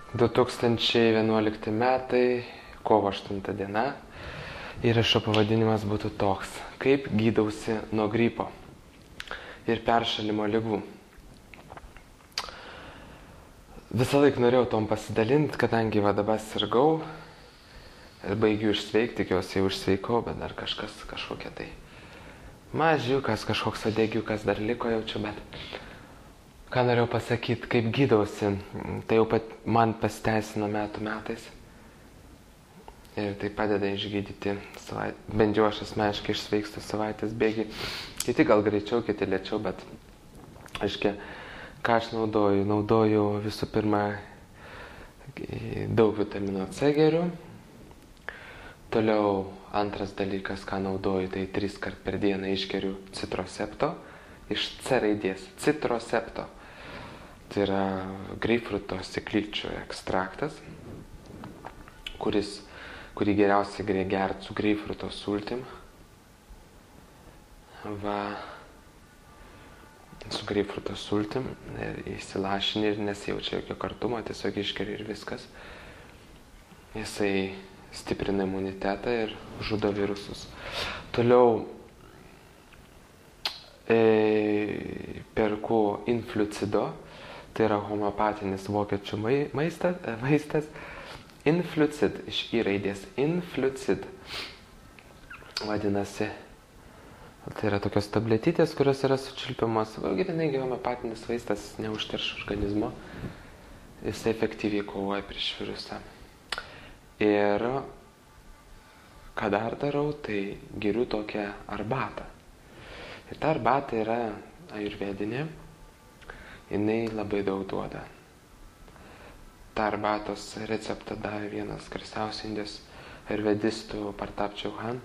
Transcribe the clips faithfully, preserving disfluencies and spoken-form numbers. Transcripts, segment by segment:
du tūkstančiai vienuolikti metai, kovo aštunta diena. Įrašo pavadinimas būtų toks: kaip gydausi nuo gripo ir peršalimo ligų. Visą laiką norėjau tom pasidalinti, kadangi va dabar sirgau ir baigiu išsveikti, tikiuosi jau išsveikau, bet dar kažkas, kažkokia tai mažiukas, kažkoks adegiukas dar liko jaučiu, bet ką norėjau pasakyti, kaip gydausi, tai jau pat man pasiteisino metų metais. Ir tai padeda išgydyti, savait... bent jau aš asmeniškai išsveikstu savaitės bėgį. Kiti gal greičiau, kiti lėčiau, bet aiškiai, ką aš naudoju? Naudoju visų pirma daug vitamino C geriu. Toliau antras dalykas, ką naudoju, tai tris kart per dieną išgeriu citrosepto. Iš C raidės, citrosepto. Tai yra greipfruto sėklyčių ekstraktas, kuris kurį geriausiai gerti su greipfruto sultim. Va, su greipfruto sultim ir įsilašini ir nesijaučia jokio kartumo, tiesiog išgeri ir viskas. Jisai stiprina imunitetą ir žudo virusus. Toliau e, perku Influcido, tai yra homeopatinis vokiečių maistas, vaistas. Influcid, iš į raidės, Influcid. Vadinasi, tai yra tokios tabletytės, kurios yra sučiulpiamos. Gryniai homeopatinis vaistas neužteršia organizmo. Jis efektyviai kovoja prieš virusą. Ir ką dar darau, tai geriu tokią arbatą. Ir ta arbata yra ajurvedinė. Jinai labai daug duoda. Ta arbatos receptą davė vienas garsiausių Indijos ajurvedistų Partap Chauhan.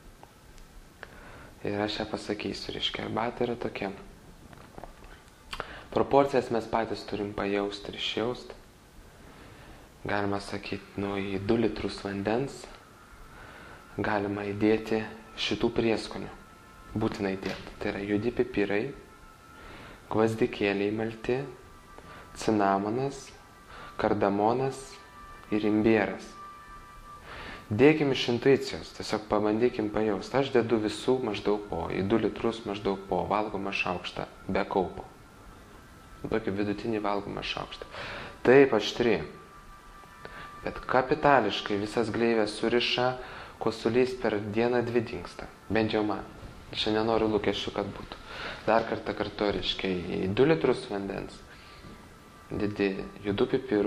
Ir aš ją pasakysiu, reiškia, arbata yra tokia. Proporcijas mes patys turim pajausti ir išjausti. Galima sakyti, nu, į du litrus vandens galima įdėti šitų prieskonių. Būtinai įdėti. Tai yra juodi pipirai, gvazdikėliai malti, cinamonas, kardamonas ir imbieras. Dėkim iš intuicijos, tiesiog pabandykim pajausti. Aš dedu visų maždaug po, į du litrus maždaug po valgomą šaukštą, be kaupo. Tokį vidutinį valgomą šaukštą. Taip aštri, bet kapitališkai visas gleivės suriša, kosulys per dieną dvi dingsta. Bent jau man. Šiandien noriu lūkesčių, kad būtų. Dar kartą kartu, reiškia, į du litrus vandens dedi juodų pipirų,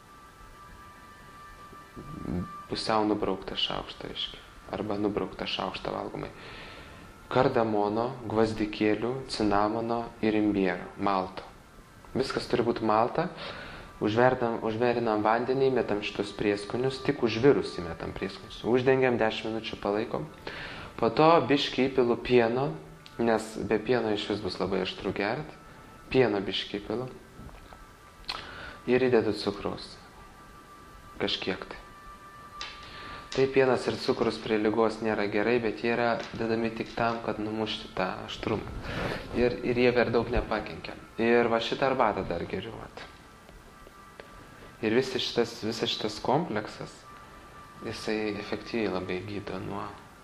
pusiau nubrauktą šaukštą, aiškiai, arba nubrauktą šaukštą valgomai. Kardamono, gvazdikėlių, cinamono ir imbiero, malto. Viskas turi būti malta. Užverdam, užverinam vandenį, metam šitus prieskonius, tik užvirus įmetam prieskonius. Uždengiam dešimt minučių palaikom. Po to biškį įpilu pieno, nes be pieno iš vis bus labai aštru gert. Pieno biškį įpilu. Ir įdedu cukraus. Kažkiek tai. Tai pienas ir cukrus prie ligos nėra gerai, bet jie yra dedami tik tam, kad numušti tą aštrumą. Ir, ir jie per daug nepakenkia. Ir va šitą arbatą dar geriu. Vat. Ir visas šitas, visas šitas kompleksas, jisai efektyviai labai gydo nuo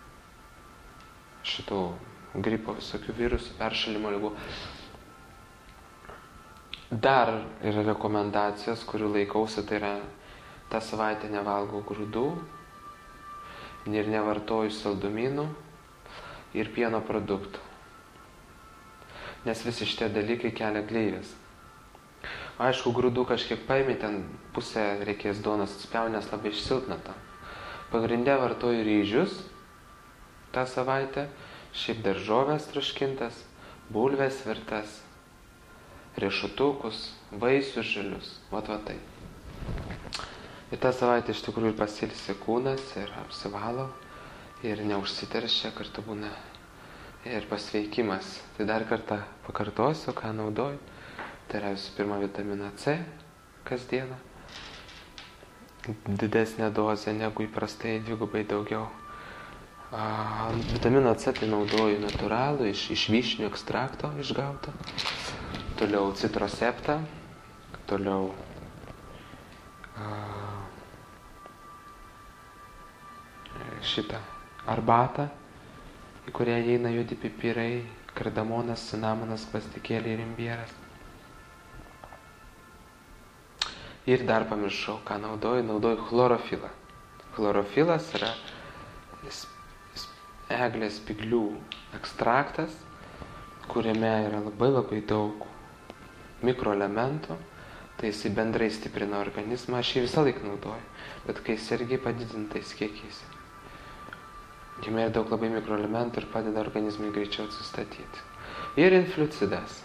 šitų gripo, visokių virusų, peršalimo ligų. Dar yra rekomendacijos, kurių laikausi, tai yra tą savaitę nevalgau grūdų ir nevartoju saldumynų ir pieno produktų. Nes visi šitie dalykai kelia gleives. Aišku, grūdų kažkiek paimi, ten pusę reikės duonos atspjaut, nes labai išsilpna tam. Pagrinde vartoju ryžius tą savaitę, šiaip daržovės troškintas, bulvės virtas, riešutukus, vaisius žalius, vat va tai. Ir tą savaitę iš tikrųjų pasilsi kūnas ir apsivalo ir neužsiteršia, kartu būna ir pasveikimas. Tai dar kartą pakartosiu, ką naudoju. Tai yra visų pirma vitaminą C kasdieną. Didesnė dozė negu įprastai, dvigubai daugiau. A, vitaminą C tai naudoju natūralų, iš, iš vyšnių ekstrakto išgauto. Toliau citroseptą, toliau šitą arbatą, į kurią įeina juodi pipirai, kardamonas, cinamonas, gvazdikėliai ir imbieras. Ir dar pamiršau, ką naudoju, naudoju chlorofilą. Chlorofilas yra eglės spyglių ekstraktas, kuriame yra labai labai daug mikroelementų, tai jisai bendrai stiprina organizmą, aš jį visą laiką naudoju, bet kai sergi padidintais kiekiais. Jame yra daug labai mikroelementų ir padeda organizmui greičiau atsistatyti. Ir infliucidas.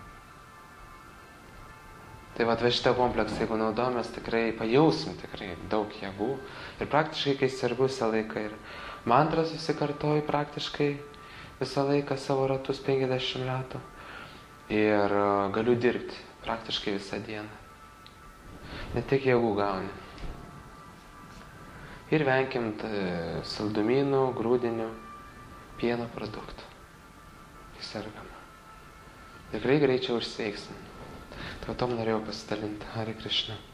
Tai va, va šitą kompleksą, jeigu naudojamės, tikrai pajausim tikrai daug jėgų. Ir praktiškai, kai sergu visą laiką ir mantras susikartoju praktiškai visą laiką savo ratus penkiasdešimt metų. Ir galiu dirbti praktiškai visą dieną. Ne tik jėgų gauni. Ir venkim saldumynų, grūdinių, pieno produktų. Kai sergama. Tikrai greičiau užsveiksim. Tai tom norėjau pasidalinti. Hare Krishna.